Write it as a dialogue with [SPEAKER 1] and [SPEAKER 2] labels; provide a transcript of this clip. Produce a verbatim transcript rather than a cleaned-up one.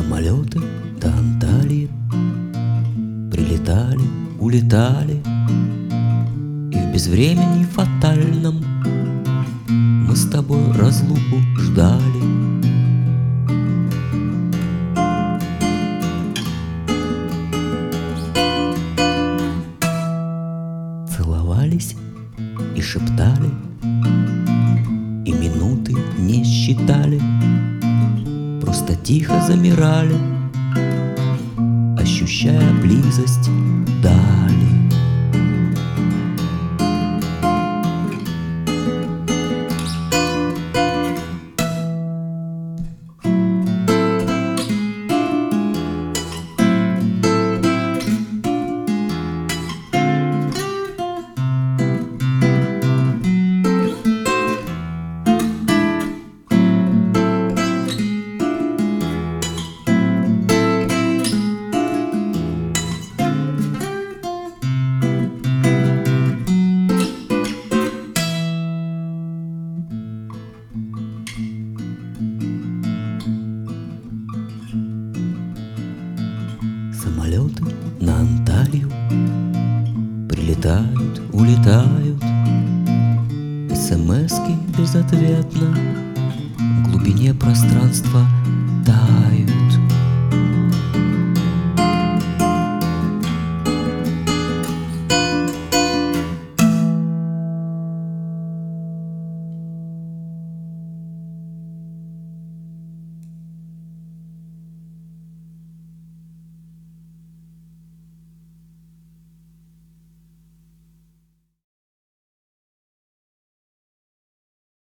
[SPEAKER 1] Самолеты до Анталии прилетали, улетали, и в безвремени фатальном мы с тобой разлуку ждали. Целовались и шептали, и минуты не считали, просто тихо замирали, ощущая близость дали. Самолеты на Анталию прилетают, улетают, смски безответно в глубине пространства тают.